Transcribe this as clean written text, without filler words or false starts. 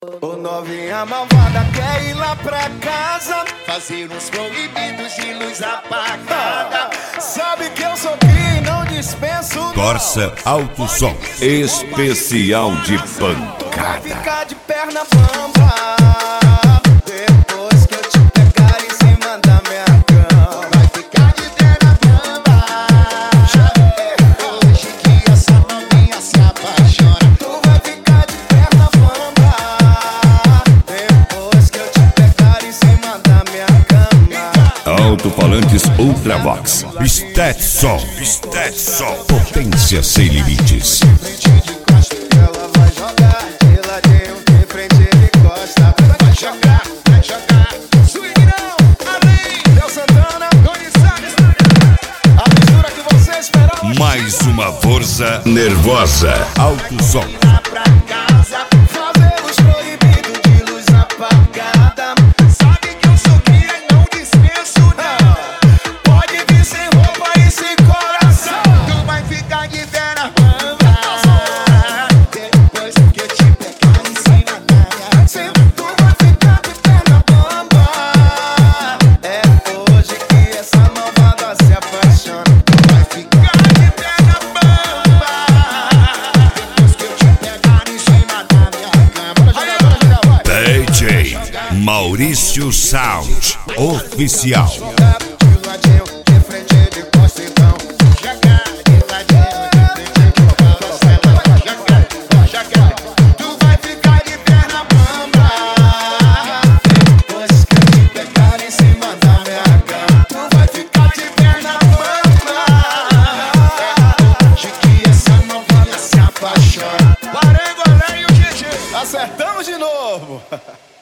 Ô novinha malvada quer ir lá pra casa fazer uns proibidos de luz apagada. Sabe que eu sou cria e não dispenso não. Corsa Alto Som, especial de pancada. Vai ficar de perna bamba depois que eu te pegar em cima da minha cama. Vai ficar de perna bamba. Já é hoje que essa novinha se apaixona. Tu vai ficar de perna bamba depois que eu te pegar em cima da minha cama. Alto-falantes Ultravox, Stetson, potência sem limites. Ela vai jogar de ladinho, de frente de costa. Vai jogar, swing não, além. Del Santana, Tony Salles. A mistura que você esperava. Mais uma força nervosa. Alto Som. Pra casa, fazer os proibidos de luz apagada. Sabe que eu sou cria e não dispenso não. Pode vir sem roupa e sem coração. Tu vai ficar de perna bamba depois que eu te pegar em cima da minha cama. Tu vai ficar de perna bamba. É hoje que essa malvada se apaixona. Tu vai ficar de perna bamba depois que eu te pegar em cima da minha cama. Bora jogar, vai. DJ Maurício Sound, oficial. De ladinho, de frente, de costa, então. Jogar de ladinho, de frente, de costa, jogar. Tu vai ficar de perna bamba depois que eu te pegar em cima da minha cama. Tu vai ficar de perna bamba. Hoje que essa novinha se apaixona. Parengo, Além e o GG. Acertamos de novo.